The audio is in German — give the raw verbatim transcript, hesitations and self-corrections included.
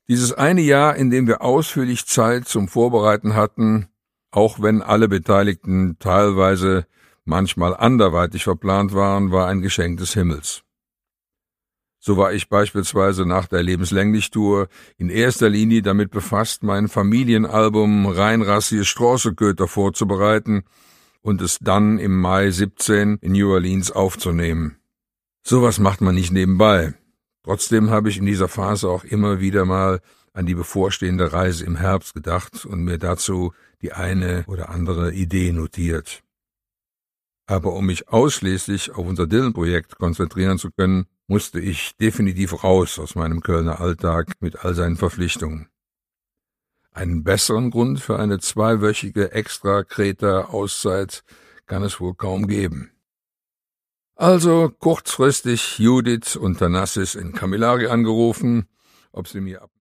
Dieses eine Jahr, in dem wir ausführlich Zeit zum Vorbereiten hatten, auch wenn alle Beteiligten teilweise manchmal anderweitig verplant waren, war ein Geschenk des Himmels. So war ich beispielsweise nach der Lebenslänglich-Tour in erster Linie damit befasst, mein Familienalbum Reinrassiges Straußeköter vorzubereiten und es dann im Mai siebzehn in New Orleans aufzunehmen. Sowas macht man nicht nebenbei. Trotzdem habe ich in dieser Phase auch immer wieder mal an die bevorstehende Reise im Herbst gedacht und mir dazu die eine oder andere Idee notiert. Aber um mich ausschließlich auf unser Dylan-Projekt konzentrieren zu können, musste ich definitiv raus aus meinem Kölner Alltag mit all seinen Verpflichtungen. Einen besseren Grund für eine zweiwöchige Extra-Kreta-Auszeit kann es wohl kaum geben. Also kurzfristig Judith und Thanassis in Camilleri angerufen, ob sie mir ab